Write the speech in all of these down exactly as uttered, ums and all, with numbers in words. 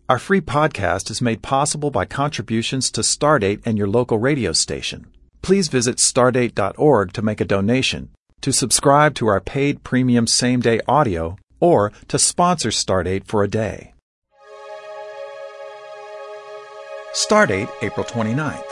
Our free podcast is made possible by contributions to Stardate and your local radio station. Please visit stardate dot org to make a donation, to subscribe to our paid premium same-day audio, or to sponsor Stardate for a day. Stardate, April twenty-ninth.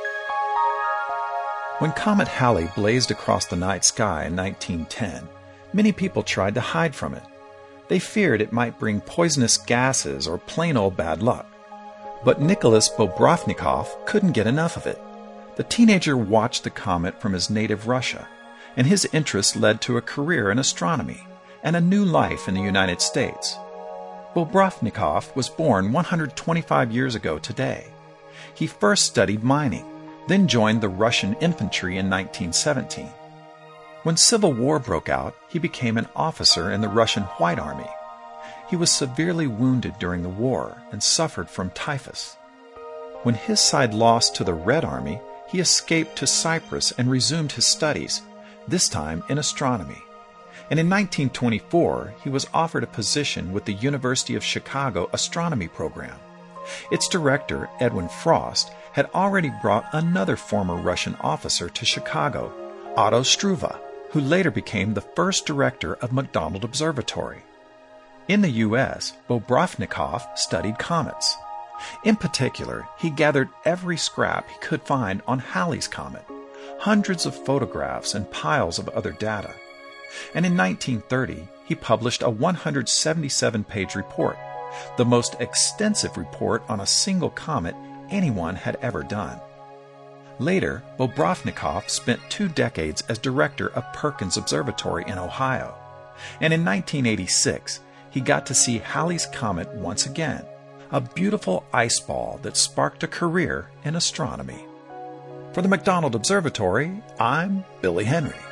When Comet Halley blazed across the night sky in nineteen ten, many people tried to hide from it. They feared it might bring poisonous gases or plain old bad luck. But Nicholas Bobrovnikov couldn't get enough of it. The teenager watched the comet from his native Russia, and his interest led to a career in astronomy and a new life in the United States. Bobrovnikov was born one hundred twenty-five years ago today. He first studied mining, then joined the Russian infantry in nineteen seventeen. When Civil War broke out, he became an officer in the Russian White Army. He was severely wounded during the war and suffered from typhus. When his side lost to the Red Army, he escaped to Cyprus and resumed his studies, this time in astronomy. And in nineteen twenty-four, he was offered a position with the University of Chicago astronomy program. Its director, Edwin Frost, had already brought another former Russian officer to Chicago, Otto Struve, who later became the first director of McDonald Observatory. In the U S, Bobrovnikov studied comets. In particular, he gathered every scrap he could find on Halley's Comet, hundreds of photographs and piles of other data. And in nineteen thirty, he published a one hundred seventy-seven page report, the most extensive report on a single comet anyone had ever done. Later, Bobrovnikov spent two decades as director of Perkins Observatory in Ohio, and in nineteen eighty-six, he got to see Halley's Comet once again, a beautiful ice ball that sparked a career in astronomy. For the McDonald Observatory, I'm Billy Henry.